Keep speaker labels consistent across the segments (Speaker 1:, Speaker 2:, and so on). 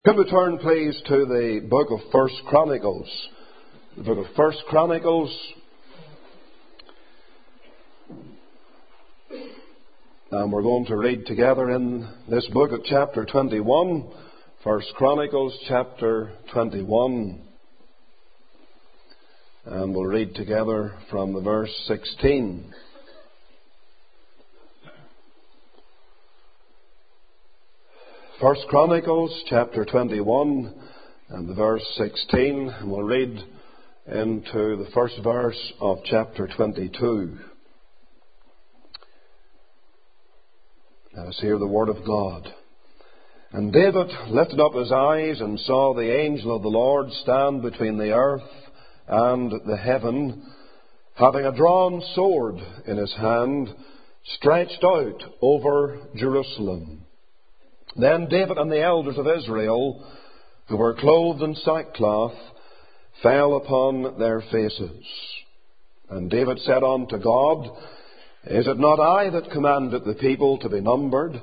Speaker 1: Could we turn, please, to the book of First Chronicles? The book of First Chronicles. And we're going to read together in this book at chapter 21. First Chronicles, chapter 21. And we'll read together from the verse 16. First Chronicles chapter 21 and the verse 16. And we'll read into the first verse of chapter 22. Let us hear the word of God. And David lifted up his eyes and saw the angel of the Lord stand between the earth and the heaven, having a drawn sword in his hand, stretched out over Jerusalem. Then David and the elders of Israel, who were clothed in sackcloth, fell upon their faces. And David said unto God, Is it not I that commanded the people to be numbered?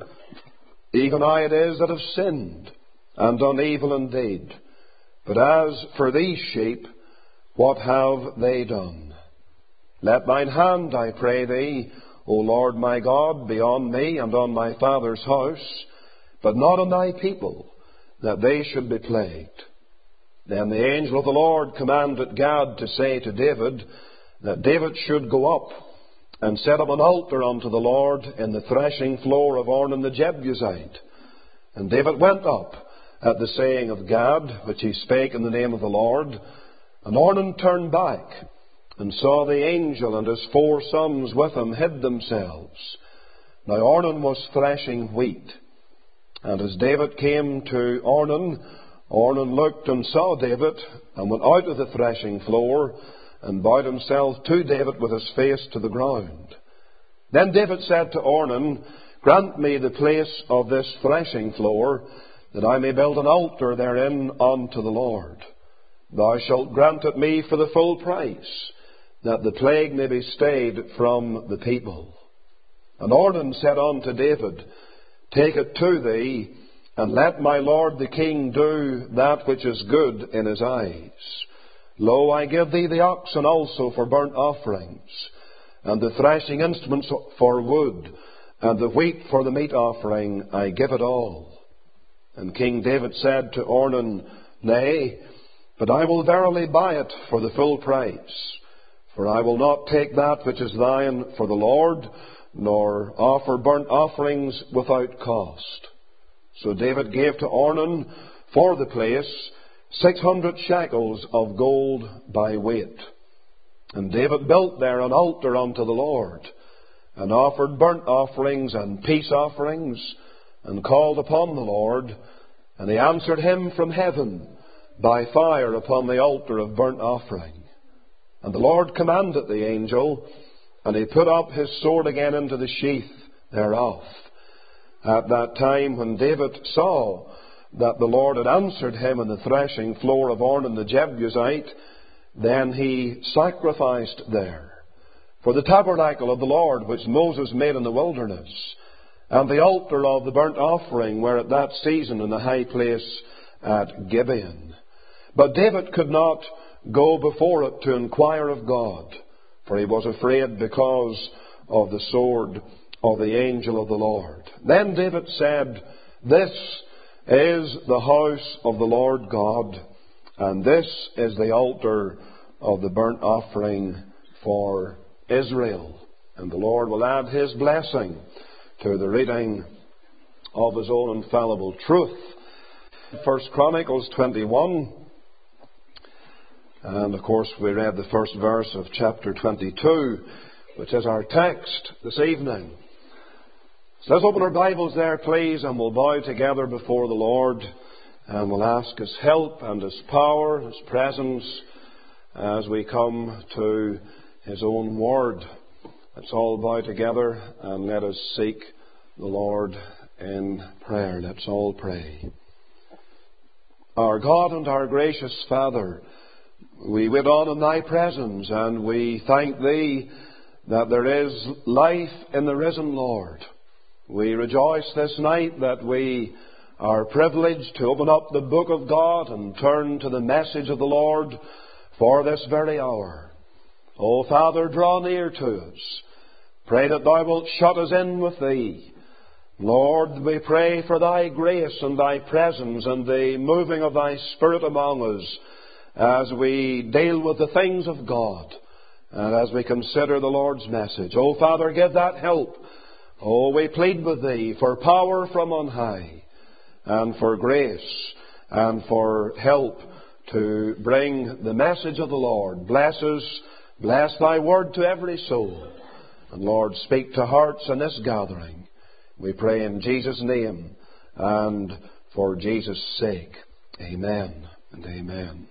Speaker 1: Even I it is that have sinned, and done evil indeed. But as for these sheep, what have they done? Let thine hand, I pray thee, O Lord my God, be on me and on my father's house, but not on thy people, that they should be plagued. Then the angel of the Lord commanded Gad to say to David, that David should go up and set up an altar unto the Lord in the threshing floor of Ornan the Jebusite. And David went up at the saying of Gad, which he spake in the name of the Lord. And Ornan turned back, and saw the angel and his 4 sons with him hid themselves. Now Ornan was threshing wheat. And as David came to Ornan, Ornan looked and saw David, and went out of the threshing floor, and bowed himself to David with his face to the ground. Then David said to Ornan, Grant me the place of this threshing floor, that I may build an altar therein unto the Lord. Thou shalt grant it me for the full price, that the plague may be stayed from the people. And Ornan said unto David, Take it to thee, and let my lord the king do that which is good in his eyes. Lo, I give thee the oxen also for burnt offerings, and the threshing instruments for wood, and the wheat for the meat offering, I give it all. And King David said to Ornan, Nay, but I will verily buy it for the full price, for I will not take that which is thine for the Lord, nor offer burnt offerings without cost. So David gave to Ornan for the place 600 shekels of gold by weight. And David built there an altar unto the Lord, and offered burnt offerings and peace offerings, and called upon the Lord, and he answered him from heaven by fire upon the altar of burnt offering. And the Lord commanded the angel, and he put up his sword again into the sheath thereof. At that time when David saw that the Lord had answered him in the threshing floor of Ornan the Jebusite, then he sacrificed there. For the tabernacle of the Lord which Moses made in the wilderness, and the altar of the burnt offering were at that season in the high place at Gibeon. But David could not go before it to inquire of God, for he was afraid because of the sword of the angel of the Lord. Then David said, This is the house of the Lord God, and this is the altar of the burnt offering for Israel. And the Lord will add his blessing to the reading of his own infallible truth. First Chronicles 21. And of course we read the first verse of chapter 22, which is our text this evening. So let's open our Bibles there, please, and we'll bow together before the Lord, and we'll ask his help and his power, his presence, as we come to his own word. Let's all bow together and let us seek the Lord in prayer. Let's all pray. Our God and our gracious Father, we wait on in thy presence, and we thank thee that there is life in the risen Lord. We rejoice this night that we our privilege to open up the book of God and turn to the message of the Lord for this very hour. O Father, draw near to us. Pray that Thou wilt shut us in with Thee. Lord, we pray for Thy grace and Thy presence and the moving of Thy Spirit among us as we deal with the things of God and as we consider the Lord's message. O Father, give that help. Oh, we plead with Thee for power from on high and for grace and for help to bring the message of the Lord. Bless us. Bless Thy word to every soul. And Lord, speak to hearts in this gathering. We pray in Jesus' name and for Jesus' sake. Amen and amen.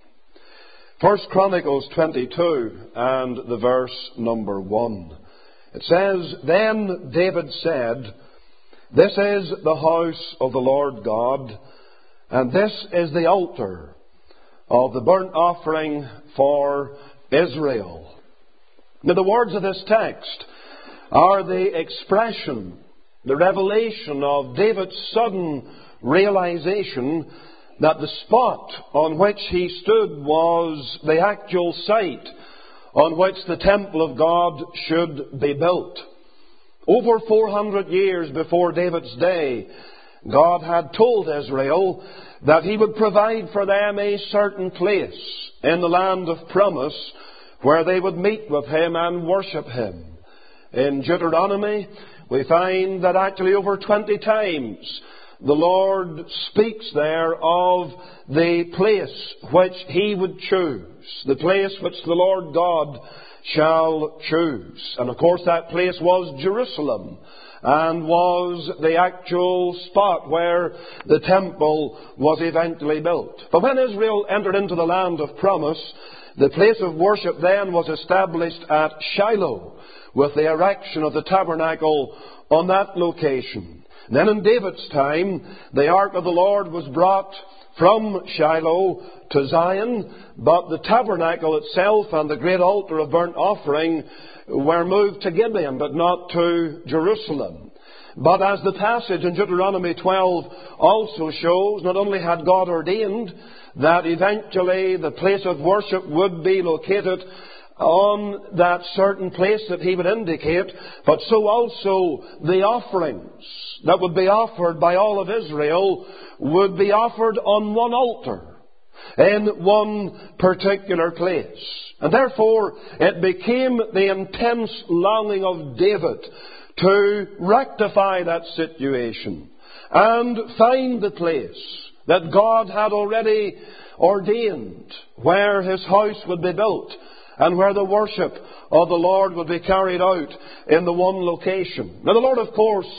Speaker 1: 1 Chronicles 22 and the verse number 1. It says, Then David said, This is the house of the Lord God, and this is the altar of the burnt offering for Israel. Now, the words of this text are the expression, the revelation of David's sudden realization that the spot on which he stood was the actual site on which the temple of God should be built. Over 400 years before David's day, God had told Israel that He would provide for them a certain place in the land of promise where they would meet with Him and worship Him. In Deuteronomy, we find that actually over 20 times the Lord speaks there of the place which He would choose, the place which the Lord God shall choose. And of course that place was Jerusalem and was the actual spot where the temple was eventually built. But when Israel entered into the land of promise, the place of worship then was established at Shiloh with the erection of the tabernacle on that location. Then in David's time, the ark of the Lord was brought from Shiloh to Zion, but the tabernacle itself and the great altar of burnt offering were moved to Gibeon, but not to Jerusalem. But as the passage in Deuteronomy 12 also shows, not only had God ordained that eventually the place of worship would be located on that certain place that He would indicate, but so also the offerings that would be offered by all of Israel would be offered on one altar in one particular place. And therefore it became the intense longing of David to rectify that situation and find the place that God had already ordained where His house would be built and where the worship of the Lord would be carried out in the one location. Now the Lord, of course,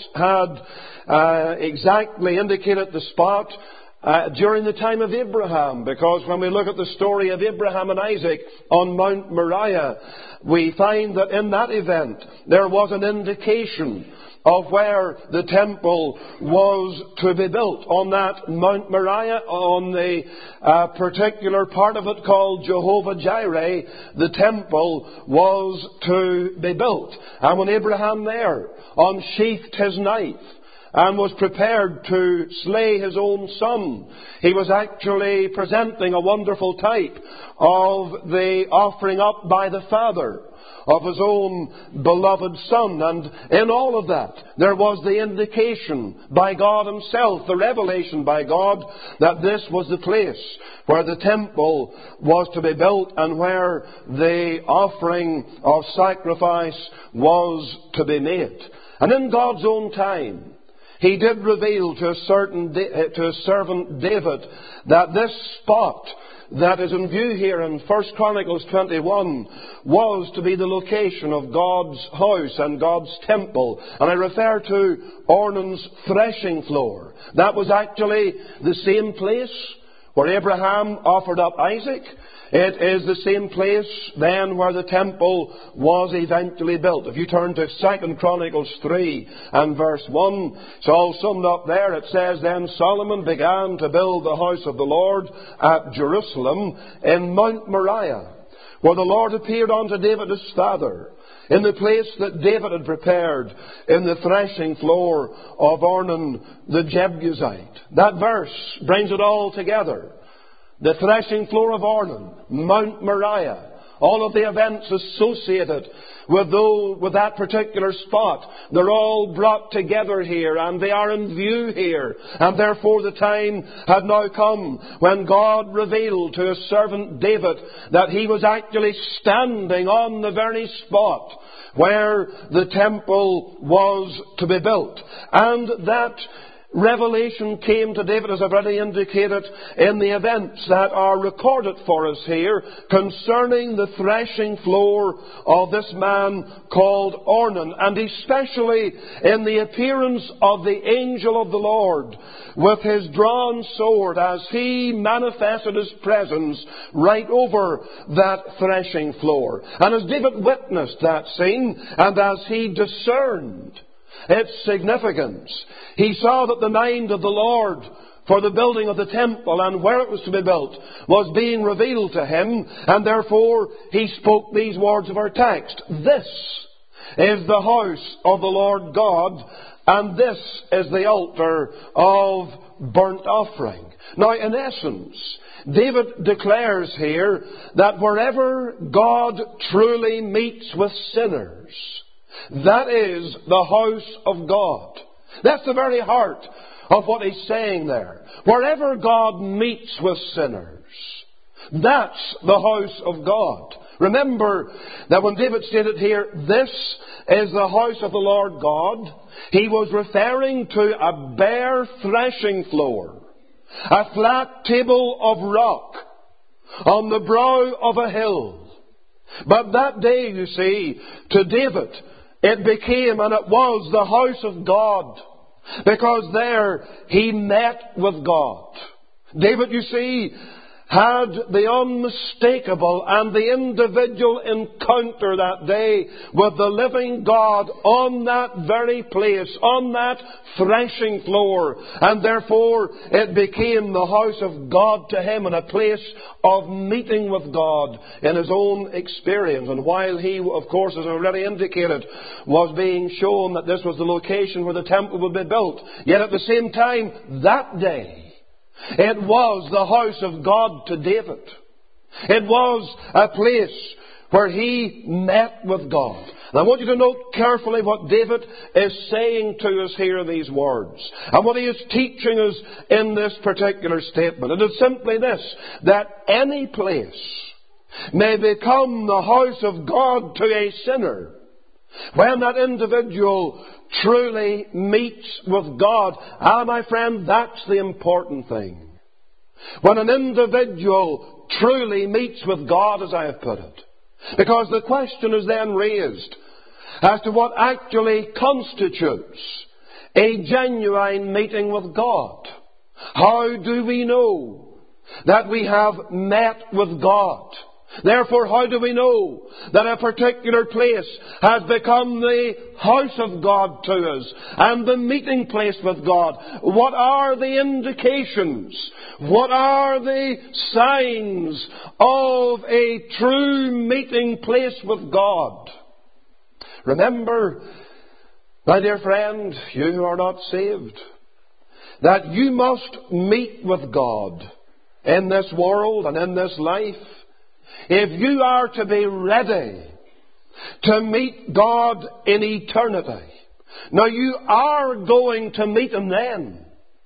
Speaker 1: had exactly indicated the spot during the time of Abraham, because when we look at the story of Abraham and Isaac on Mount Moriah, we find that in that event there was an indication of where the temple was to be built. On that Mount Moriah, on the particular part of it called Jehovah-Jireh, the temple was to be built. And when Abraham there unsheathed his knife and was prepared to slay his own son, he was actually presenting a wonderful type of the offering up by the Father of his own beloved Son. And in all of that, there was the indication by God Himself, the revelation by God, that this was the place where the temple was to be built and where the offering of sacrifice was to be made. And in God's own time, He did reveal to His servant David that this spot that is in view here in 1 Chronicles 21 was to be the location of God's house and God's temple. And I refer to Ornan's threshing floor. That was actually the same place where Abraham offered up Isaac. It is the same place then where the temple was eventually built. If you turn to 2 Chronicles 3 and verse 1, it's all summed up there. It says, Then Solomon began to build the house of the Lord at Jerusalem in Mount Moriah, where the Lord appeared unto David his father, in the place that David had prepared, in the threshing floor of Ornan the Jebusite. That verse brings it all together. The threshing floor of Ornan, Mount Moriah, all of the events associated with that particular spot, they're all brought together here, and they are in view here. And therefore the time had now come when God revealed to His servant David that He was actually standing on the very spot where the temple was to be built. And that revelation came to David, as I've already indicated, in the events that are recorded for us here concerning the threshing floor of this man called Ornan, and especially in the appearance of the angel of the Lord with his drawn sword as he manifested his presence right over that threshing floor. And as David witnessed that scene, and as he discerned its significance, he saw that the mind of the Lord for the building of the temple and where it was to be built was being revealed to him, and therefore he spoke these words of our text. This is the house of the Lord God, and this is the altar of burnt offering. Now, in essence, David declares here that wherever God truly meets with sinners, that is the house of God. That's the very heart of what he's saying there. Wherever God meets with sinners, that's the house of God. Remember that when David stated here, this is the house of the Lord God, he was referring to a bare threshing floor, a flat table of rock on the brow of a hill. But that day, you see, to David, it became, and it was, the house of God, because there he met with God. David, you see, had the unmistakable and the individual encounter that day with the living God on that very place, on that threshing floor. And therefore it became the house of God to him and a place of meeting with God in his own experience. And while he, of course, as already indicated, was being shown that this was the location where the temple would be built, yet at the same time, that day, it was the house of God to David. It was a place where he met with God. And I want you to note carefully what David is saying to us here in these words, and what he is teaching us in this particular statement. It is simply this, that any place may become the house of God to a sinner when that individual truly meets with God. Ah, my friend, that's the important thing. When an individual truly meets with God, as I have put it. Because the question is then raised as to what actually constitutes a genuine meeting with God. How do we know that we have met with God? Therefore, how do we know that a particular place has become the house of God to us and the meeting place with God? What are the indications? What are the signs of a true meeting place with God? Remember, my dear friend, you who are not saved, that you must meet with God in this world and in this life if you are to be ready to meet God in eternity. Now, you are going to meet Him then.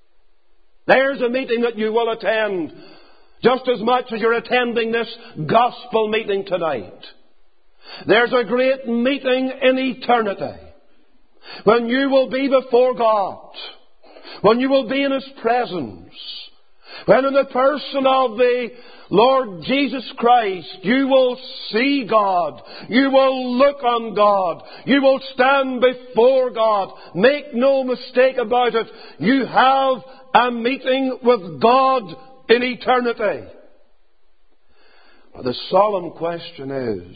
Speaker 1: There's a meeting that you will attend just as much as you're attending this gospel meeting tonight. There's a great meeting in eternity when you will be before God, when you will be in His presence, when in the person of the Lord Jesus Christ, you will see God. You will look on God. You will stand before God. Make no mistake about it. You have a meeting with God in eternity. But the solemn question is,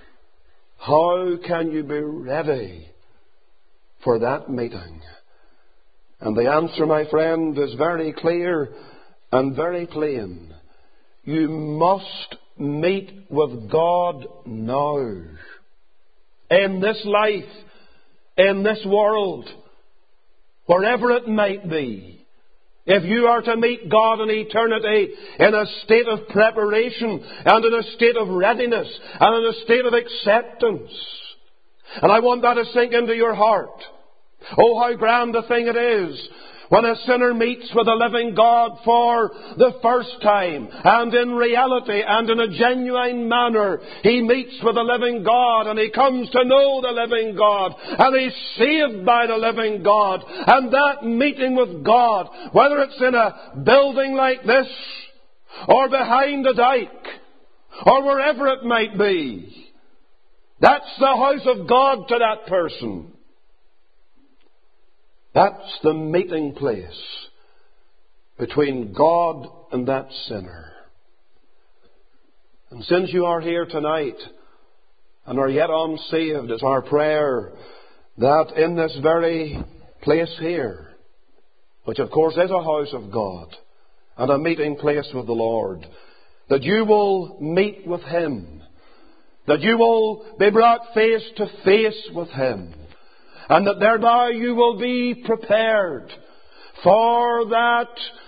Speaker 1: how can you be ready for that meeting? And the answer, my friend, is very clear and very plain. You must meet with God now. In this life, in this world, wherever it might be. If you are to meet God in eternity in a state of preparation and in a state of readiness and in a state of acceptance. And I want that to sink into your heart. Oh, how grand a thing it is when a sinner meets with the living God for the first time, and in reality and in a genuine manner, he meets with the living God, and he comes to know the living God, and he's saved by the living God. And that meeting with God, whether it's in a building like this, or behind a dike, or wherever it might be, that's the house of God to that person. That's the meeting place between God and that sinner. And since you are here tonight and are yet unsaved, it's our prayer that in this very place here, which of course is a house of God and a meeting place with the Lord, that you will meet with Him, that you will be brought face to face with Him, and that thereby you will be prepared for that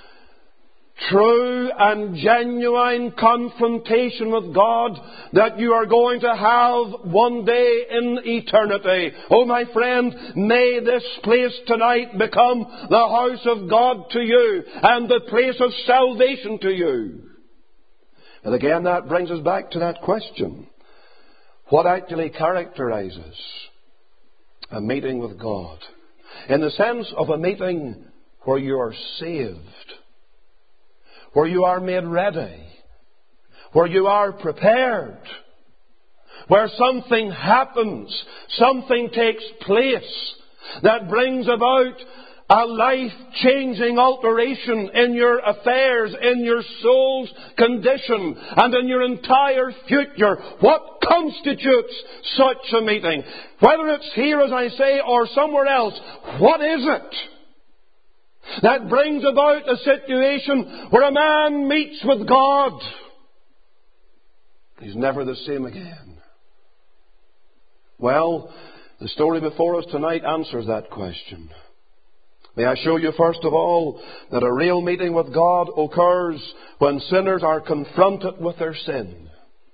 Speaker 1: true and genuine confrontation with God that you are going to have one day in eternity. Oh, my friend, may this place tonight become the house of God to you and the place of salvation to you. And again, that brings us back to that question. What actually characterizes a meeting with God? In the sense of a meeting where you are saved, where you are made ready, where you are prepared, where something happens, something takes place that brings about a life-changing alteration in your affairs, in your soul's condition, and in your entire future. What constitutes such a meeting? Whether it's here, as I say, or somewhere else, what is it that brings about a situation where a man meets with God? He's never the same again. Well, the story before us tonight answers that question. May I show you first of all that a real meeting with God occurs when sinners are confronted with their sin.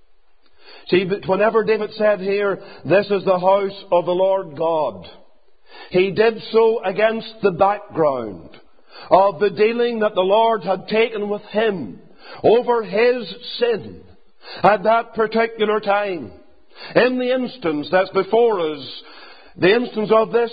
Speaker 1: See, whenever David said here, this is the house of the Lord God, he did so against the background of the dealing that the Lord had taken with him over his sin at that particular time. In the instance that's before us, the instance of this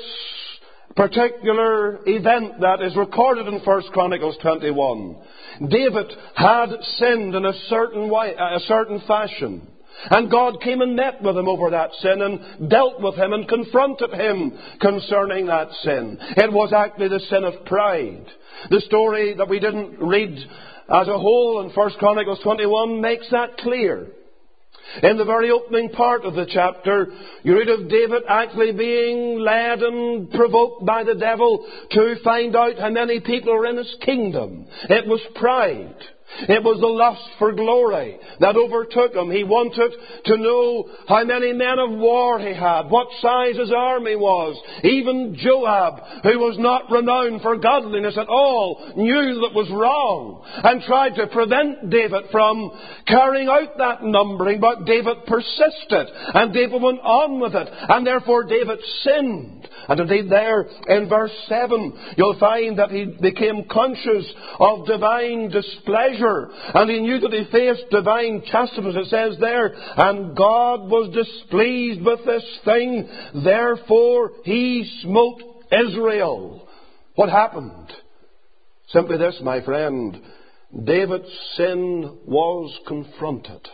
Speaker 1: particular event that is recorded in 1 Chronicles 21. David had sinned in a certain way, a certain fashion. And God came and met with him over that sin and dealt with him and confronted him concerning that sin. It was actually the sin of pride. The story that we didn't read as a whole in 1 Chronicles 21 makes that clear. In the very opening part of the chapter, you read of David actually being led and provoked by the devil to find out how many people are in his kingdom. It was pride. It was the lust for glory that overtook him. He wanted to know how many men of war he had, what size his army was. Even Joab, who was not renowned for godliness at all, knew that was wrong and tried to prevent David from carrying out that numbering. But David persisted, and David went on with it, and therefore David sinned. And indeed there in verse 7, you'll find that he became conscious of divine displeasure. And he knew that he faced divine chastisement. It says there, and God was displeased with this thing, therefore he smote Israel. What happened? Simply this, my friend. David's sin was confronted.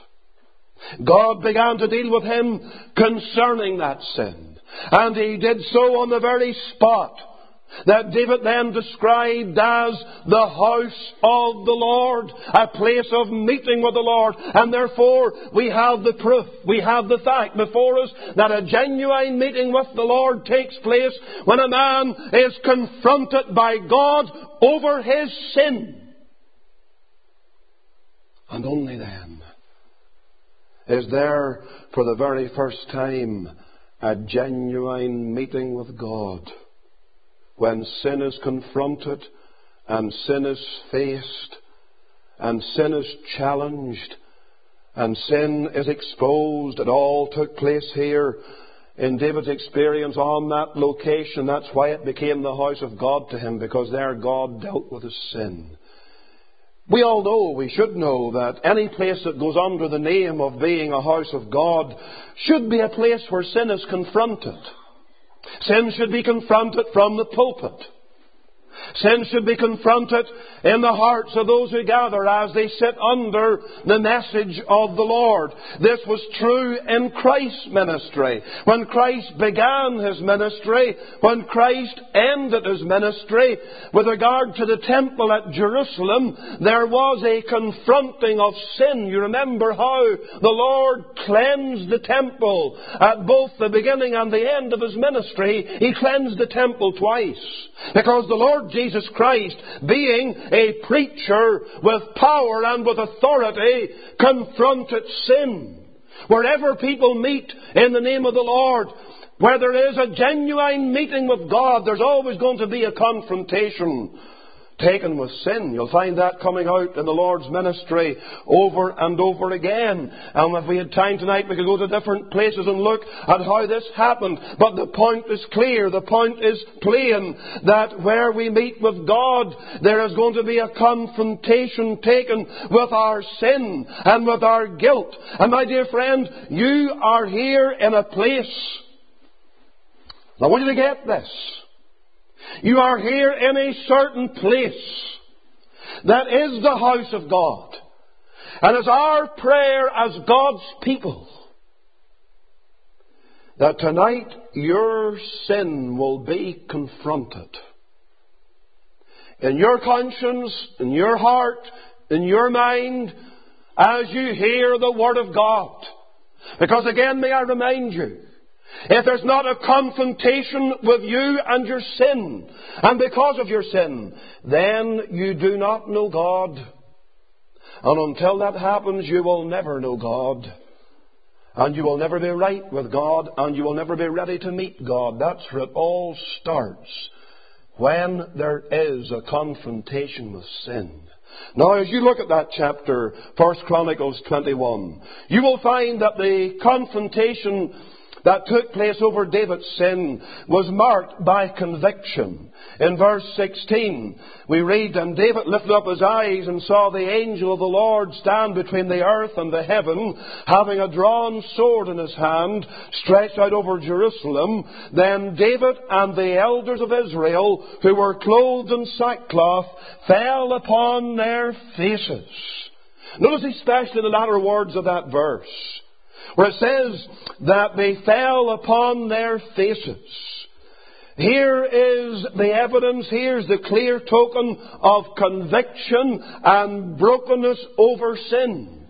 Speaker 1: God began to deal with him concerning that sin. And he did so on the very spot that David then described as the house of the Lord, a place of meeting with the Lord. And therefore we have the proof, we have the fact before us that a genuine meeting with the Lord takes place when a man is confronted by God over his sin. And only then Is there, for the very first time, a genuine meeting with God? When sin is confronted, and sin is faced, and sin is challenged, and sin is exposed. It all took place here in David's experience on that location. That's why it became the house of God to him, because there God dealt with his sin. We all know, we should know, that any place that goes under the name of being a house of God should be a place where sin is confronted. Sin should be confronted from the pulpit. Sin should be confronted in the hearts of those who gather as they sit under the message of the Lord. This was true in Christ's ministry. When Christ began His ministry, when Christ ended His ministry, with regard to the temple at Jerusalem, there was a confronting of sin. You remember how the Lord cleansed the temple at both the beginning and the end of His ministry. He cleansed the temple twice, because the Lord Jesus Christ, being a preacher with power and with authority, confronted sin. Wherever people meet in the name of the Lord, where there is a genuine meeting with God, there's always going to be a confrontation taken with sin. You'll find that coming out in the Lord's ministry over and over again. And if we had time tonight, we could go to different places and look at how this happened. But the point is clear, the point is plain, that where we meet with God, there is going to be a confrontation taken with our sin and with our guilt. And my dear friend, you are here in a place. I want you to get this. You are here in a certain place that is the house of God. And it's our prayer as God's people that tonight your sin will be confronted. In your conscience, in your heart, in your mind, as you hear the Word of God. Because again, may I remind you, if there's not a confrontation with you and your sin, and because of your sin, then you do not know God. And until that happens, you will never know God. And you will never be right with God, and you will never be ready to meet God. That's where it all starts, when there is a confrontation with sin. Now, as you look at that chapter, 1 Chronicles 21, you will find that the confrontation that took place over David's sin was marked by conviction. In verse 16, we read, "And David lifted up his eyes and saw the angel of the Lord stand between the earth and the heaven, having a drawn sword in his hand, stretched out over Jerusalem. Then David and the elders of Israel, who were clothed in sackcloth, fell upon their faces." Notice especially the latter words of that verse, where it says that they fell upon their faces. Here is the evidence, here's the clear token of conviction and brokenness over sin.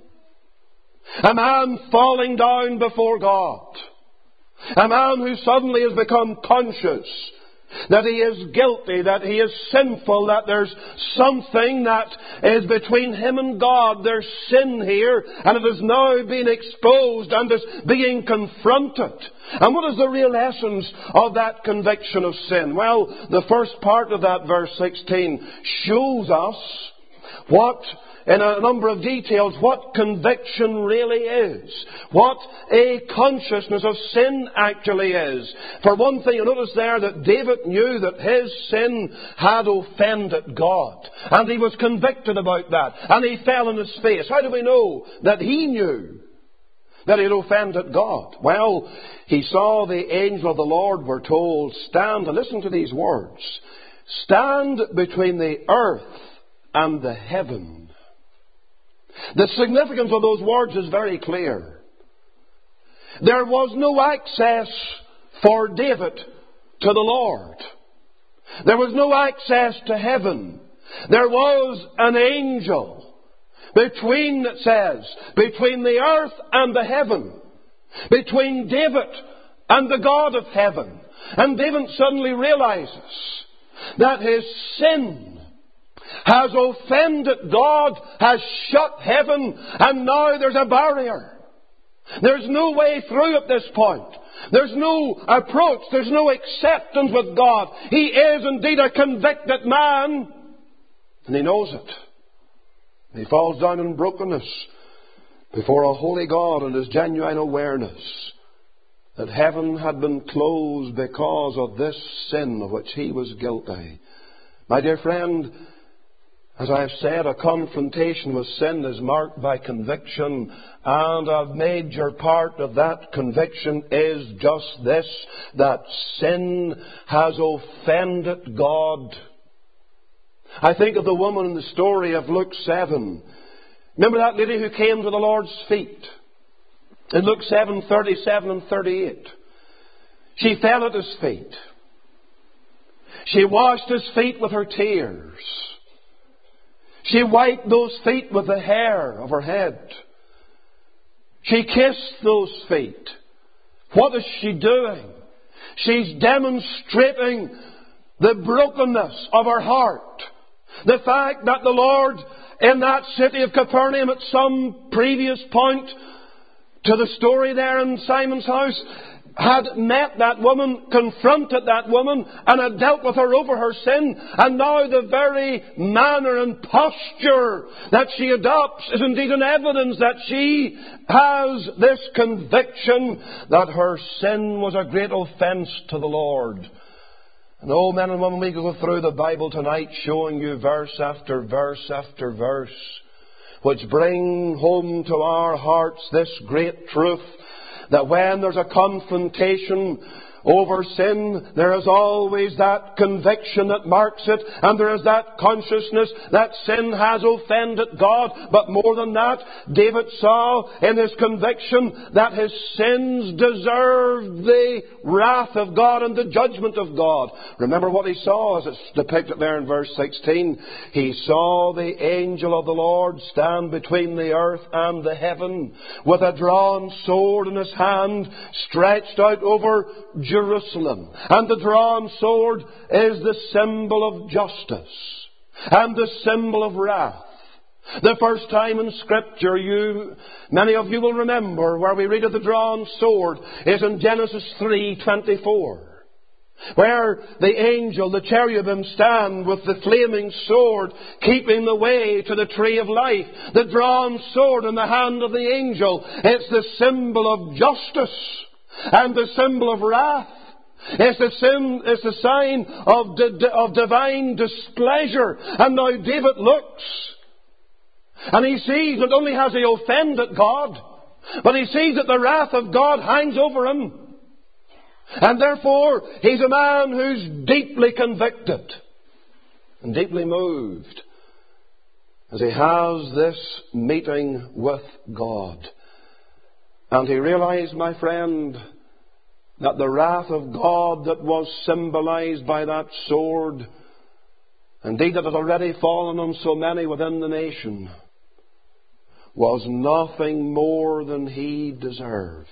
Speaker 1: A man falling down before God. A man who suddenly has become conscious that he is guilty, that he is sinful, that there's something that is between him and God. There's sin here, and it is now being exposed and is being confronted. And what is the real essence of that conviction of sin? Well, the first part of that verse 16 shows us what, in a number of details, what conviction really is. What a consciousness of sin actually is. For one thing, you notice there that David knew that his sin had offended God. And he was convicted about that. And he fell on his face. How do we know that he knew that he had offended God? Well, he saw the angel of the Lord, we're told, stand, and listen to these words, stand between the earth and the heaven. The significance of those words is very clear. There was no access for David to the Lord. There was no access to heaven. There was an angel between, it says, between the earth and the heaven. Between David and the God of heaven. And David suddenly realizes that his sin has offended God, has shut heaven, and now there's a barrier. There's no way through at this point. There's no approach. There's no acceptance with God. He is indeed a convicted man. And he knows it. He falls down in brokenness before a holy God and his genuine awareness that heaven had been closed because of this sin of which he was guilty. My dear friend, as I have said, a confrontation with sin is marked by conviction, and a major part of that conviction is just this, that sin has offended God. I think of the woman in the story of Luke 7. Remember that lady who came to the Lord's feet? In Luke 7, 37 and 38. She fell at his feet. She washed his feet with her tears. She wiped those feet with the hair of her head. She kissed those feet. What is she doing? She's demonstrating the brokenness of her heart. The fact that the Lord in that city of Capernaum at some previous point to the story there in Simon's house had met that woman, confronted that woman, and had dealt with her over her sin. And now the very manner and posture that she adopts is indeed an evidence that she has this conviction that her sin was a great offence to the Lord. And oh, men and women, we go through the Bible tonight showing you verse after verse after verse which bring home to our hearts this great truth, that when there's a confrontation over sin, there is always that conviction that marks it, and there is that consciousness that sin has offended God. But more than that, David saw in his conviction that his sins deserved the wrath of God and the judgment of God. Remember what he saw as it's depicted there in verse 16. He saw the angel of the Lord stand between the earth and the heaven, with a drawn sword in his hand, stretched out over Jerusalem. And the drawn sword is the symbol of justice and the symbol of wrath. The first time in Scripture, many of you will remember, where we read of the drawn sword is in Genesis 3:24, where the angel, the cherubim, stand with the flaming sword, keeping the way to the tree of life. The drawn sword in the hand of the angel, it's the symbol of justice and the symbol of wrath. It's the sign of divine displeasure. And now David looks, and he sees not only has he offended God, but he sees that the wrath of God hangs over him. And therefore, he's a man who's deeply convicted and deeply moved as he has this meeting with God. And he realized, my friend, that the wrath of God that was symbolized by that sword, indeed that had already fallen on so many within the nation, was nothing more than he deserved.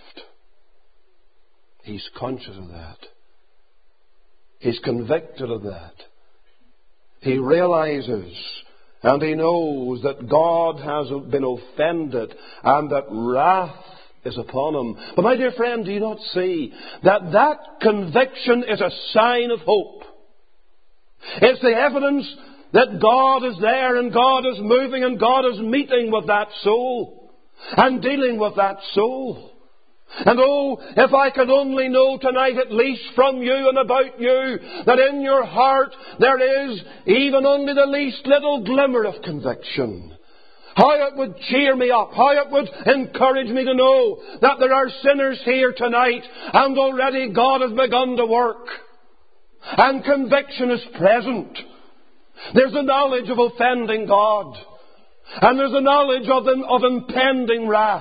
Speaker 1: He's conscious of that. He's convicted of that. He realizes and he knows that God has been offended and that wrath is upon him. But my dear friend, do you not see that that conviction is a sign of hope? It's the evidence that God is there and God is moving and God is meeting with that soul and dealing with that soul. And oh, if I could only know tonight, at least from you and about you, that in your heart there is even only the least little glimmer of conviction. How it would cheer me up, how it would encourage me to know that there are sinners here tonight and already God has begun to work. And conviction is present. There's a knowledge of offending God. And there's a knowledge of impending wrath.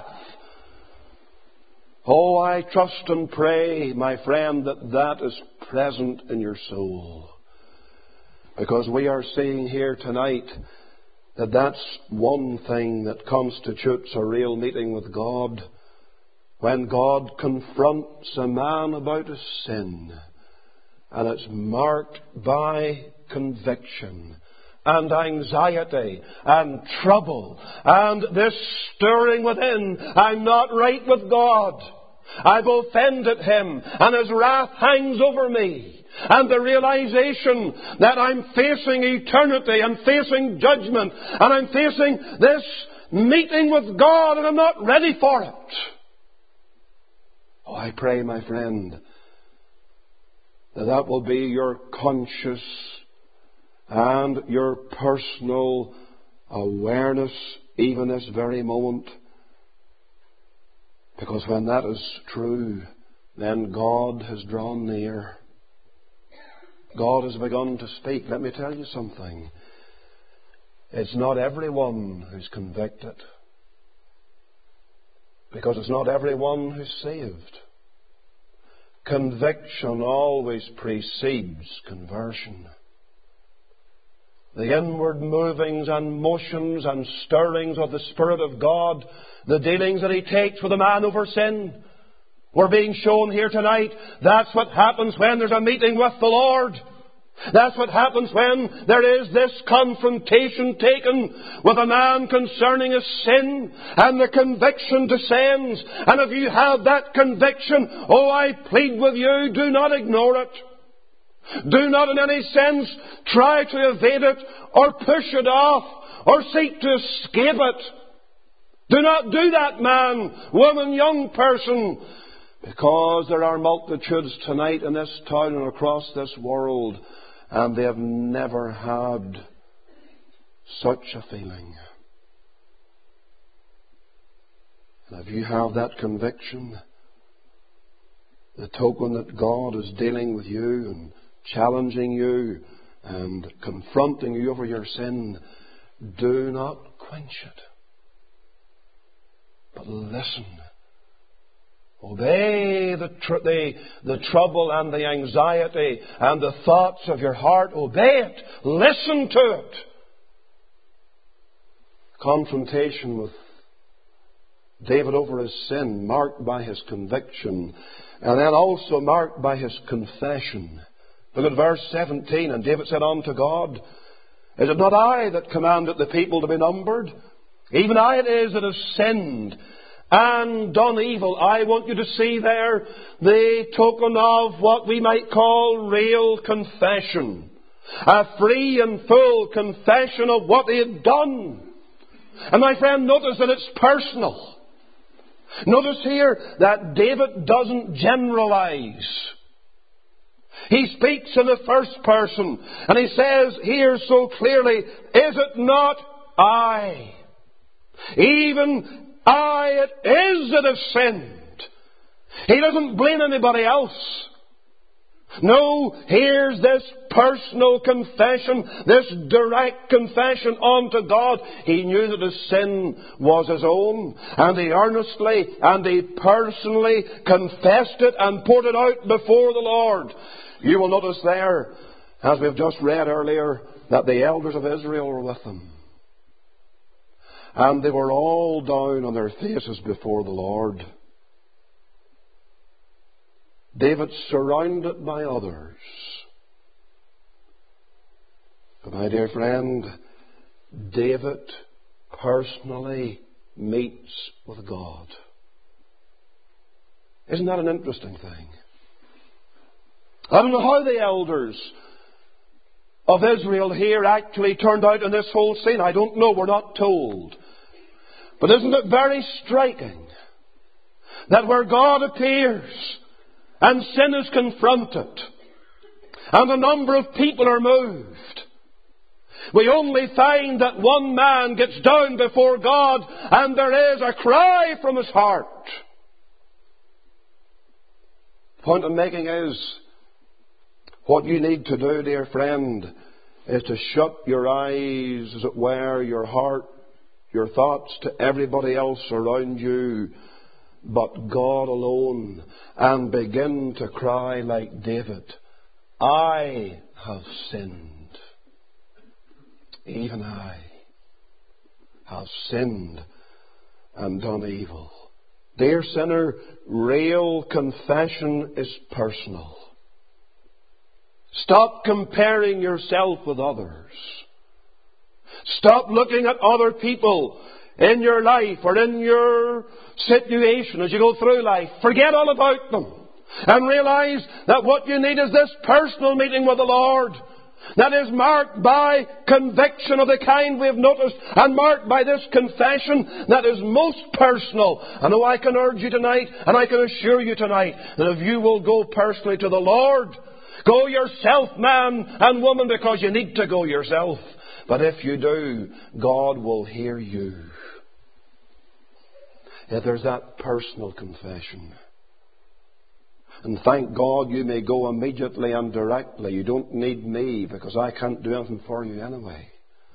Speaker 1: Oh, I trust and pray, my friend, that that is present in your soul. Because we are seeing here tonight that that's one thing that constitutes a real meeting with God. When God confronts a man about his sin, and it's marked by conviction and anxiety and trouble and this stirring within, I'm not right with God. I've offended Him and His wrath hangs over me. And the realization that I'm facing eternity and facing judgment and I'm facing this meeting with God and I'm not ready for it. Oh, I pray, my friend, that will be your conscious and your personal awareness even this very moment. Because when that is true, then God has drawn near. God has begun to speak. Let me tell you something. It's not everyone who's convicted. Because it's not everyone who's saved. Conviction always precedes conversion. The inward movings and motions and stirrings of the Spirit of God, the dealings that He takes with a man over sin, we're being shown here tonight. That's what happens when there's a meeting with the Lord. That's what happens when there is this confrontation taken with a man concerning his sin, and the conviction descends. And if you have that conviction, oh, I plead with you, do not ignore it. Do not in any sense try to evade it or push it off or seek to escape it. Do not do that, man, woman, young person, because there are multitudes tonight in this town and across this world, and they have never had such a feeling. And if you have that conviction, the token that God is dealing with you and challenging you and confronting you over your sin, do not quench it, but listen. Obey the trouble and the anxiety and the thoughts of your heart. Obey it. Listen to it. Confrontation with David over his sin, marked by his conviction, and then also marked by his confession. Look at verse 17. And David said unto God, Is it not I that commanded the people to be numbered? Even I it is that have sinned and done evil. I want you to see there the token of what we might call real confession. A free and full confession of what he had done. And my friend, notice that it's personal. Notice here that David doesn't generalize. He speaks in the first person, and he says here so clearly, Is it not I? Even I it is that have sinned. He doesn't blame anybody else. No, here's this personal confession, this direct confession unto God. He knew that his sin was his own, and he earnestly and he personally confessed it and poured it out before the Lord. You will notice there, as we've just read earlier, that the elders of Israel were with him. And they were all down on their faces before the Lord. David surrounded by others. But my dear friend, David personally meets with God. Isn't that an interesting thing? I don't know how the elders of Israel here actually turned out in this whole scene. I don't know. We're not told. But isn't it very striking that where God appears and sin is confronted and a number of people are moved, we only find that one man gets down before God and there is a cry from his heart. The point I'm making is, what you need to do, dear friend, is to shut your eyes, as it were, your heart, your thoughts to everybody else around you but God alone, and begin to cry like David, I have sinned. Even I have sinned and done evil. Dear sinner, real confession is personal. Stop comparing yourself with others. Stop looking at other people in your life or in your situation as you go through life. Forget all about them. And realize that what you need is this personal meeting with the Lord that is marked by conviction of the kind we have noticed, and marked by this confession that is most personal. I know I can urge you tonight, and I can assure you tonight, that if you will go personally to the Lord, go yourself, man and woman, because you need to go yourself. But if you do, God will hear you. If there's that personal confession. And thank God you may go immediately and directly. You don't need me, because I can't do anything for you anyway.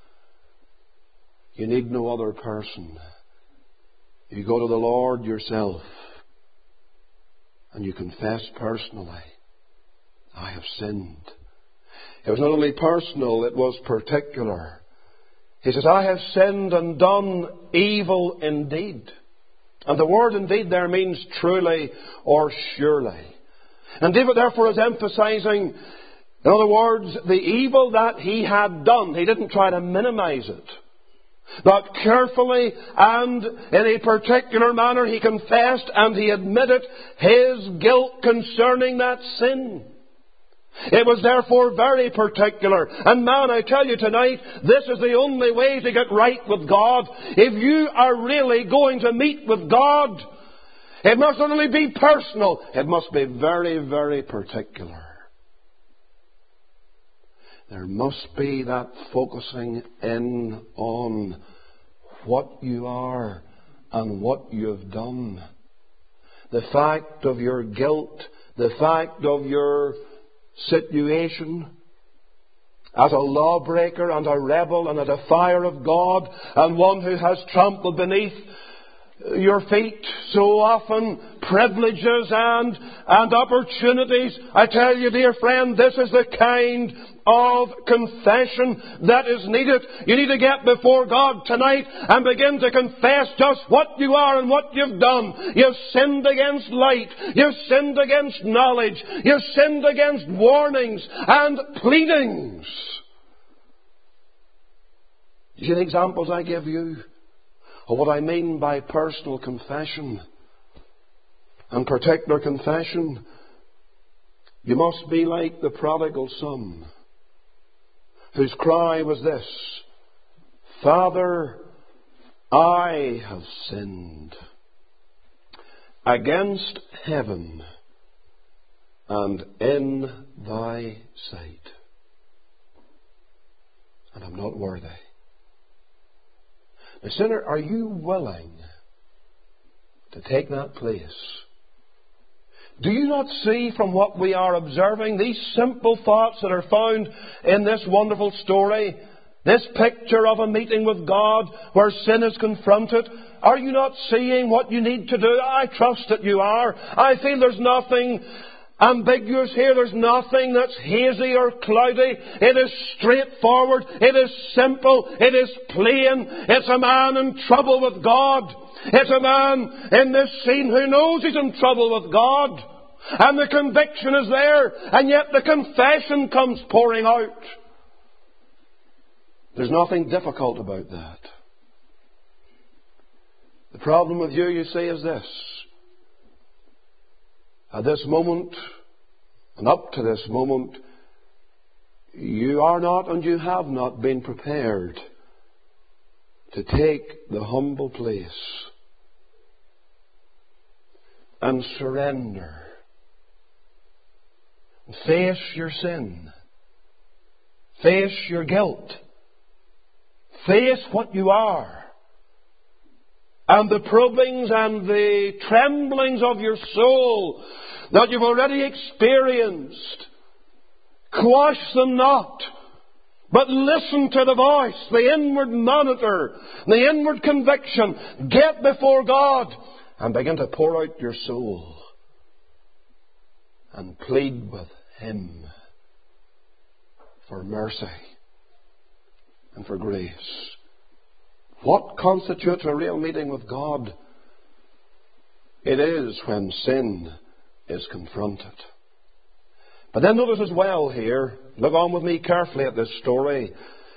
Speaker 1: You need no other person. You go to the Lord yourself and you confess personally, I have sinned. It was not only personal, it was particular. He says, I have sinned and done evil indeed. And the word indeed there means truly or surely. And David therefore is emphasizing, in other words, the evil that he had done. He didn't try to minimize it. But carefully and in a particular manner he confessed and he admitted his guilt concerning that sin. It was therefore very particular. And man, I tell you tonight, this is the only way to get right with God. If you are really going to meet with God, it must not only be personal, it must be very, very particular. There must be that focusing in on what you are and what you have done. The fact of your guilt, the fact of your situation as a lawbreaker and a rebel and a defier of God, and one who has trampled beneath your feet so often privileges and opportunities. I tell you, dear friend, this is the kind of confession that is needed. You need to get before God tonight and begin to confess just what you are and what you've done. You've sinned against light. You've sinned against knowledge. You've sinned against warnings and pleadings. You see the examples I give you of what I mean by personal confession and particular confession? You must be like the prodigal son, whose cry was this: Father, I have sinned against heaven and in thy sight, and I'm not worthy. Now, sinner, are you willing to take that place? Do you not see from what we are observing, these simple thoughts that are found in this wonderful story, this picture of a meeting with God where sin is confronted? Are you not seeing what you need to do? I trust that you are. I feel there's nothing ambiguous here. There's nothing that's hazy or cloudy. It is straightforward. It is simple. It is plain. It's a man in trouble with God. It's a man in this scene who knows he's in trouble with God. And the conviction is there. And yet the confession comes pouring out. There's nothing difficult about that. The problem with you, you see, is this. At this moment, and up to this moment, you are not and you have not been prepared to take the humble place and surrender. Face your sin. Face your guilt. Face what you are. And the probings and the tremblings of your soul that you've already experienced. Quash them not, but listen to the voice, the inward monitor, the inward conviction. Get before God and begin to pour out your soul and plead with Him for mercy and for grace. What constitutes a real meeting with God? It is when sin is confronted. But then notice as well here, look on with me carefully at this story,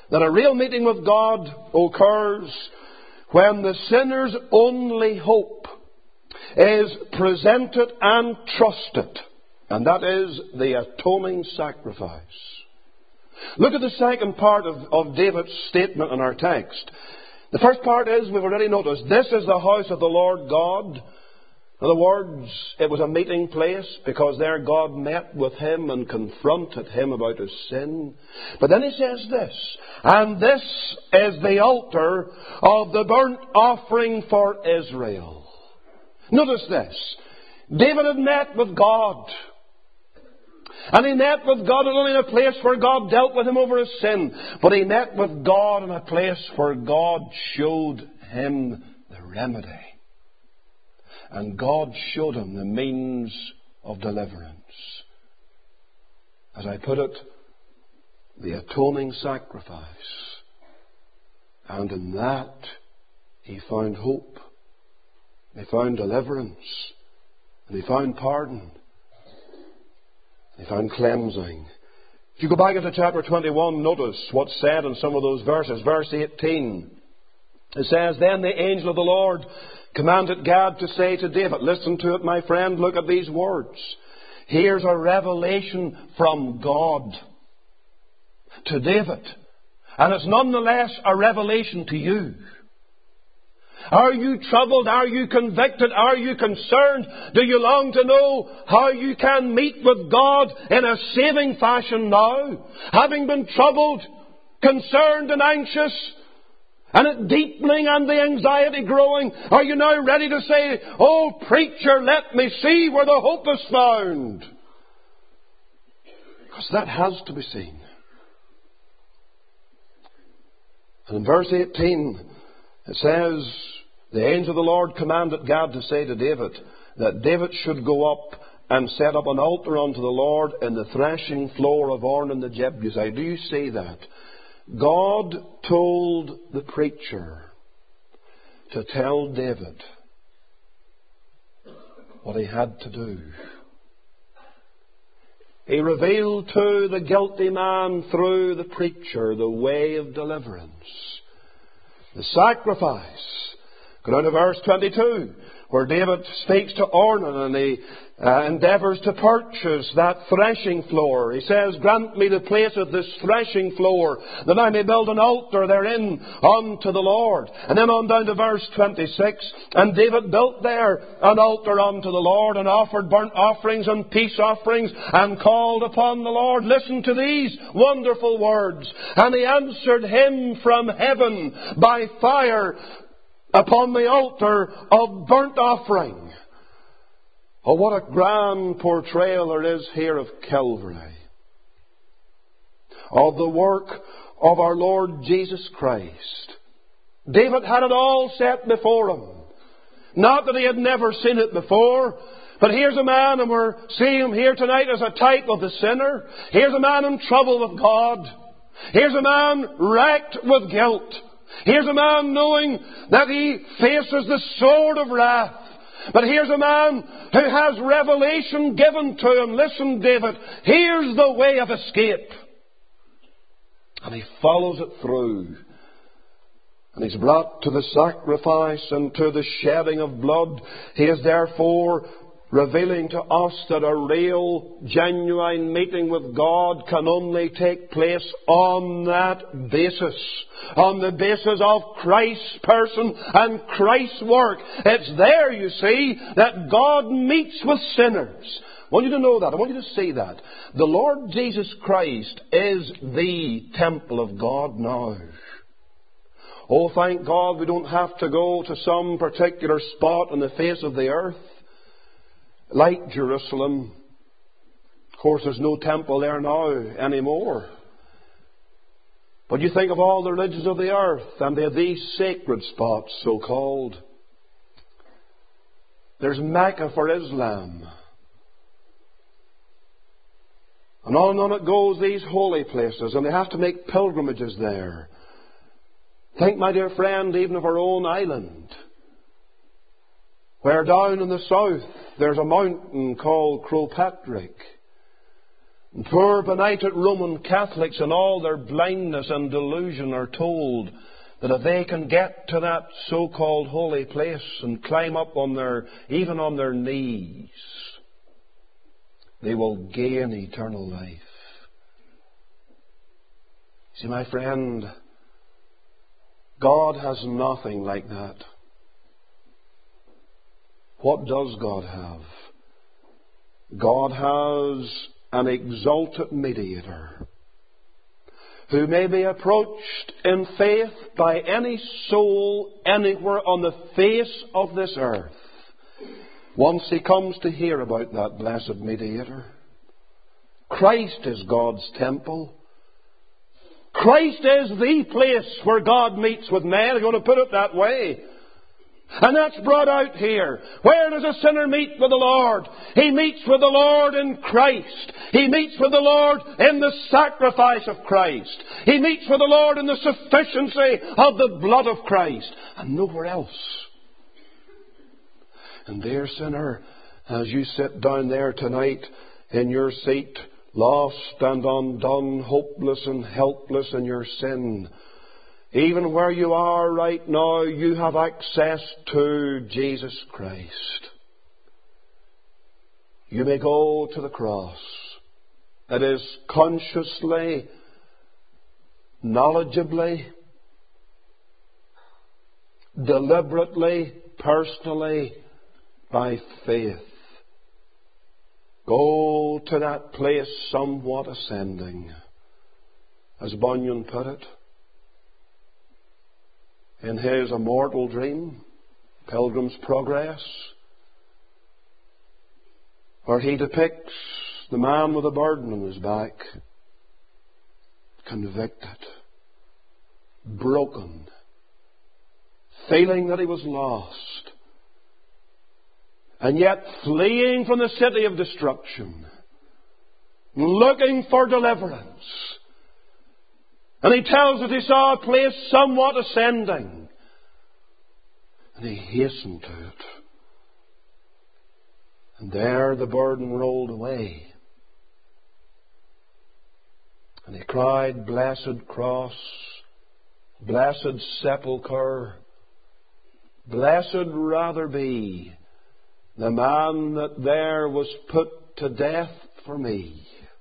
Speaker 1: that a real meeting with God occurs when the sinner's only hope is presented and trusted, and that is the atoning sacrifice. Look at the second part of David's statement in our text. The first part is, we've already noticed, this is the house of the Lord God. In other words, it was a meeting place because there God met with him and confronted him about his sin. But then he says this, and this is the altar of the burnt offering for Israel. Notice this. David had met with God. And he met with God not only in a place where God dealt with him over his sin, but he met with God in a place where God showed him the remedy. And God showed him the means of deliverance. As I put it, the atoning sacrifice. And in that he found hope. He found deliverance. And he found pardon. He found cleansing. If you go back into chapter 21, notice what's said in some of those verses. Verse 18. It says, then the angel of the Lord commanded Gad to say to David, listen to it, my friend, look at these words. Here's a revelation from God to David. And it's nonetheless a revelation to you. Are you troubled? Are you convicted? Are you concerned? Do you long to know how you can meet with God in a saving fashion now? Having been troubled, concerned and anxious, and it deepening and the anxiety growing, are you now ready to say, oh preacher, let me see where the hope is found? Because that has to be seen. And in verse 18, it says, the angel of the Lord commanded Gad to say to David that David should go up and set up an altar unto the Lord in the threshing floor of Ornan the Jebusite. Do you see that? God told the preacher to tell David what he had to do. He revealed to the guilty man through the preacher the way of deliverance. The sacrifice. Go down to verse 22, where David speaks to Ornan and he endeavours to purchase that threshing floor. He says, grant me the place of this threshing floor, that I may build an altar therein unto the Lord. And then on down to verse 26, and David built there an altar unto the Lord, and offered burnt offerings and peace offerings, and called upon the Lord. Listen to these wonderful words. And he answered him from heaven by fire upon the altar of burnt offering. Oh, what a grand portrayal there is here of Calvary. Of the work of our Lord Jesus Christ. David had it all set before him. Not that he had never seen it before, but here's a man, and we're seeing him here tonight as a type of the sinner. Here's a man in trouble with God. Here's a man wracked with guilt. Here's a man knowing that he faces the sword of wrath. But here's a man who has revelation given to him. Listen, David, here's the way of escape. And he follows it through. And he's brought to the sacrifice and to the shedding of blood. He is therefore revealing to us that a real, genuine meeting with God can only take place on that basis. On the basis of Christ's person and Christ's work. It's there, you see, that God meets with sinners. I want you to know that. I want you to see that. The Lord Jesus Christ is the temple of God now. Oh, thank God we don't have to go to some particular spot on the face of the earth. Like Jerusalem. Of course, there's no temple there now anymore. But you think of all the religions of the earth, and they have these sacred spots, so-called. There's Mecca for Islam. And on it goes, these holy places, and they have to make pilgrimages there. Think, my dear friend, even of our own island, where down in the south there's a mountain called Croagh Patrick. And poor benighted Roman Catholics in all their blindness and delusion are told that if they can get to that so-called holy place and climb up even on their knees, they will gain eternal life. See, my friend, God has nothing like that. What does God have? God has an exalted mediator who may be approached in faith by any soul anywhere on the face of this earth once he comes to hear about that blessed mediator. Christ is God's temple. Christ is the place where God meets with men, if you want to put it that way. And that's brought out here. Where does a sinner meet with the Lord? He meets with the Lord in Christ. He meets with the Lord in the sacrifice of Christ. He meets with the Lord in the sufficiency of the blood of Christ. And nowhere else. And dear sinner, as you sit down there tonight in your seat, lost and undone, hopeless and helpless in your sin, even where you are right now, you have access to Jesus Christ. You may go to the cross. It is consciously, knowledgeably, deliberately, personally, by faith. Go to that place somewhat ascending, as Bunyan put it, in his immortal dream, Pilgrim's Progress, where he depicts the man with a burden on his back, convicted, broken, feeling that he was lost, and yet fleeing from the city of destruction, looking for deliverance. And he tells us he saw a place somewhat ascending. And he hastened to it. And there the burden rolled away. And he cried, "Blessed cross, blessed sepulchre, blessed rather be the man that there was put to death for me."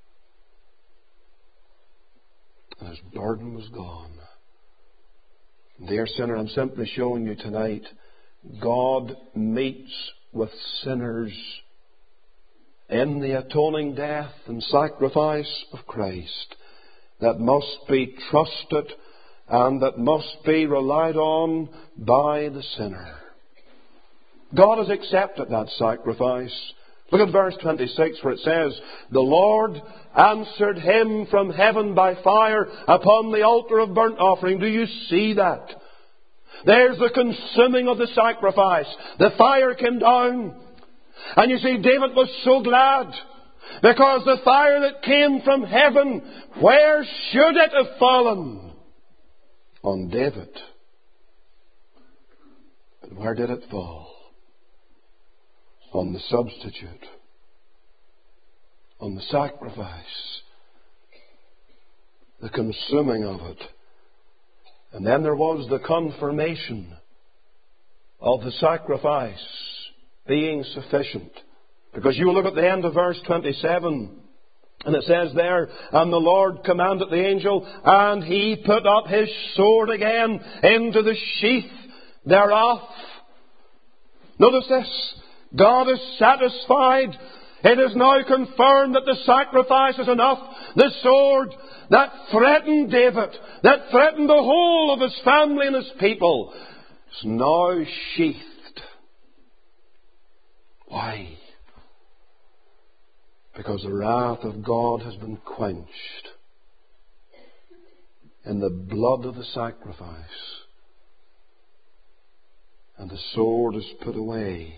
Speaker 1: And his burden was gone. Dear sinner, I'm simply showing you tonight, God meets with sinners in the atoning death and sacrifice of Christ that must be trusted and that must be relied on by the sinner. God has accepted that sacrifice. Look at verse 26 where it says, "The Lord answered him from heaven by fire upon the altar of burnt offering." Do you see that? There's the consuming of the sacrifice. The fire came down. And you see, David was so glad because the fire that came from heaven, where should it have fallen? On David. But where did it fall? On the substitute, on the sacrifice, the consuming of it. And then there was the confirmation of the sacrifice being sufficient. Because you look at the end of verse 27, and it says there, "And the Lord commanded the angel, and he put up his sword again into the sheath thereof." Notice this. God is satisfied. It is now confirmed that the sacrifice is enough. The sword that threatened David, that threatened the whole of his family and his people, is now sheathed. Why? Because the wrath of God has been quenched in the blood of the sacrifice. And the sword is put away.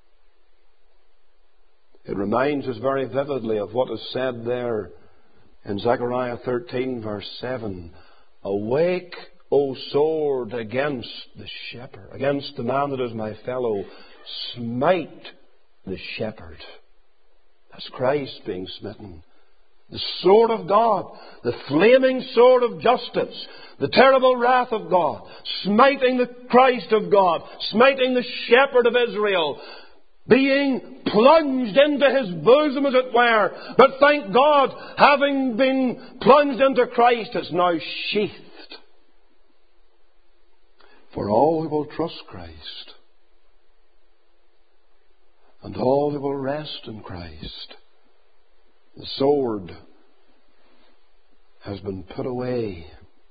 Speaker 1: It reminds us very vividly of what is said there in Zechariah 13 verse 7. "Awake, O sword, against the shepherd, against the man that is my fellow. Smite the shepherd." That's Christ being smitten. The sword of God, the flaming sword of justice, the terrible wrath of God, smiting the Christ of God, smiting the shepherd of Israel, being plunged into his bosom, as it were. But thank God, having been plunged into Christ, it's now sheathed for all who will trust Christ and all who will rest in Christ. The sword has been put away.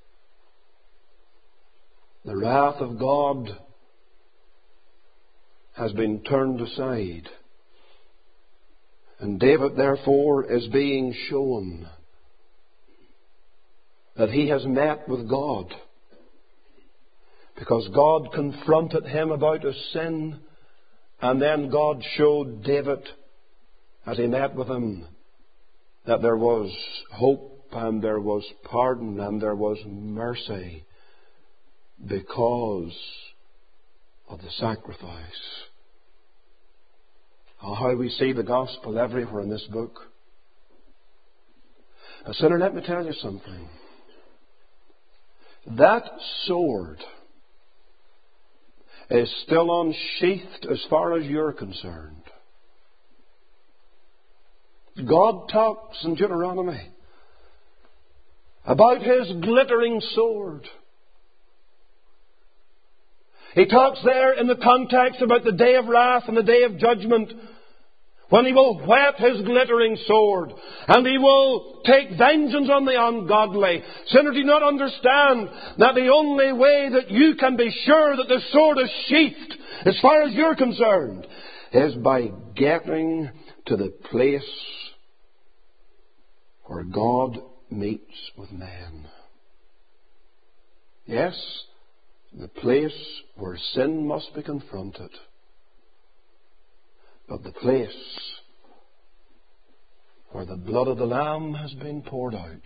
Speaker 1: The wrath of God has been turned aside. And David, therefore, is being shown that he has met with God, because God confronted him about his sin, and then God showed David, as he met with him, that there was hope and there was pardon and there was mercy because of the sacrifice. Oh, how we see the gospel everywhere in this book. Now, sinner, let me tell you something. That sword is still unsheathed as far as you're concerned. God talks in Deuteronomy about His glittering sword. He talks there in the context about the day of wrath and the day of judgment, when He will whet His glittering sword and He will take vengeance on the ungodly. Sinner, do you not understand that the only way that you can be sure that the sword is sheathed, as far as you're concerned, is by getting to the place where God meets with man. Yes, the place where sin must be confronted, but the place where the blood of the Lamb has been poured out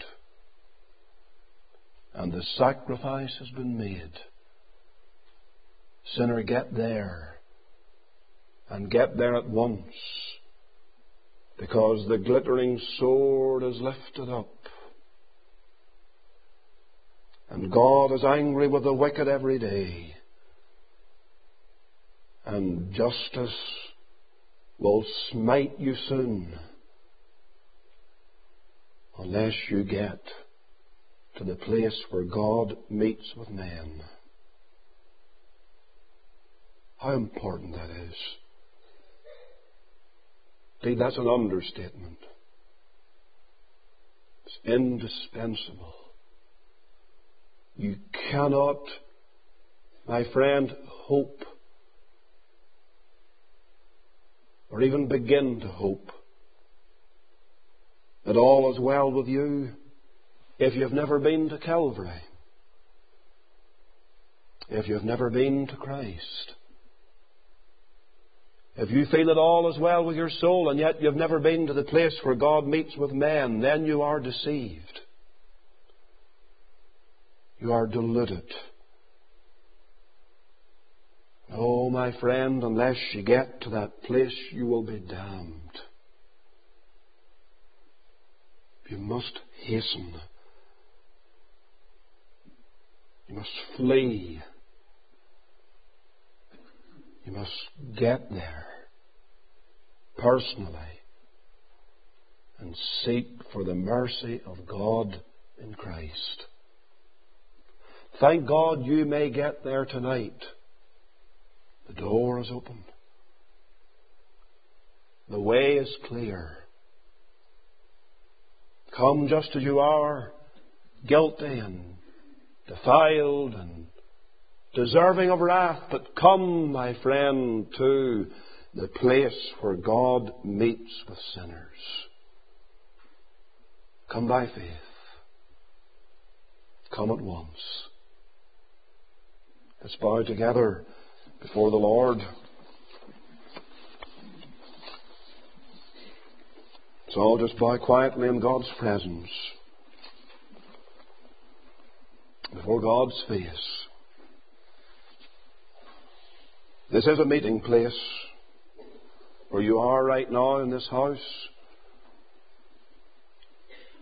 Speaker 1: and the sacrifice has been made. Sinner, get there, and get there at once, because the glittering sword is lifted up. And God is angry with the wicked every day. And justice will smite you soon, unless you get to the place where God meets with men. How important that is. See, that's an understatement. It's indispensable. You cannot, my friend, hope or even begin to hope that all is well with you if you've never been to Calvary, if you've never been to Christ. If you feel that all is well with your soul and yet you've never been to the place where God meets with men, then you are deceived. You are deluded. Oh, my friend, unless you get to that place, you will be damned. You must hasten. You must flee. You must get there personally and seek for the mercy of God in Christ. Thank God you may get there tonight. The door is open. The way is clear. Come just as you are, guilty and defiled and deserving of wrath, but come, my friend, to the place where God meets with sinners. Come by faith. Come at once. Let's bow together before the Lord. So all just bow quietly in God's presence, before God's face. This is a meeting place where you are right now in this house.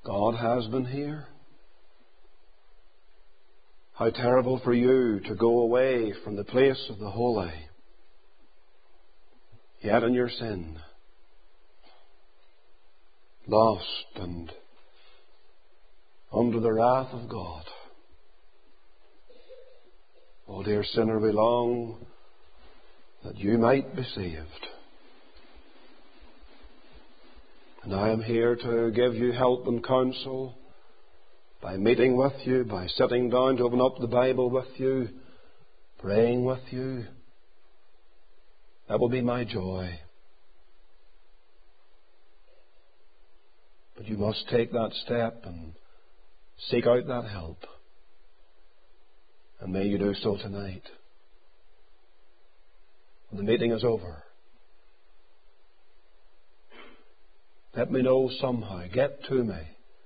Speaker 1: God has been here. How terrible for you to go away from the place of the holy, yet in your sin, lost and under the wrath of God. Oh, dear sinner, we long that you might be saved. And I am here to give you help and counsel by meeting with you, by sitting down to open up the Bible with you, praying with you. That will be my joy. But you must take that step and seek out that help. And may you do so tonight. When the meeting is over, let me know somehow. Get to me.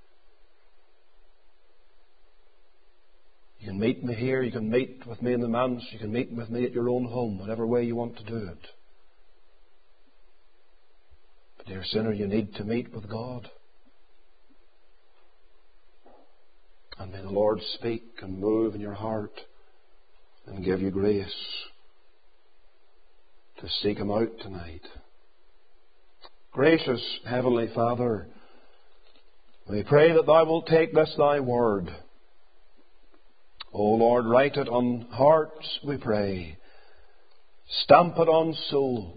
Speaker 1: You can meet me here. You can meet with me in the manse. You can meet with me at your own home, whatever way you want to do it. But dear sinner, you need to meet with God. And may the Lord speak and move in your heart and give you grace to seek Him out tonight. Gracious Heavenly Father, we pray that Thou wilt take this Thy word. O Lord, write it on hearts, we pray. Stamp it on souls.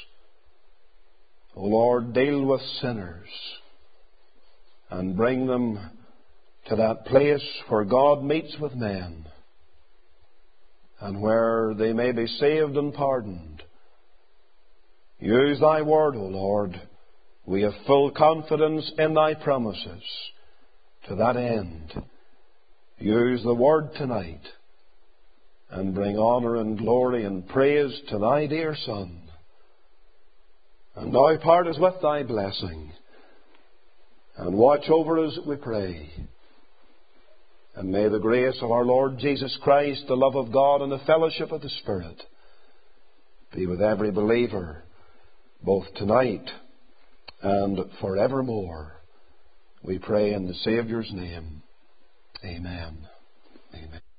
Speaker 1: O Lord, deal with sinners and bring them to that place where God meets with men and where they may be saved and pardoned. Use Thy word, O Lord. We have full confidence in Thy promises. To that end, use the word tonight and bring honour and glory and praise to Thy dear Son. And now part us with Thy blessing and watch over us, we pray. And may the grace of our Lord Jesus Christ, the love of God, and the fellowship of the Spirit be with every believer, both tonight and forevermore. We pray in the Saviour's name. Amen. Amen.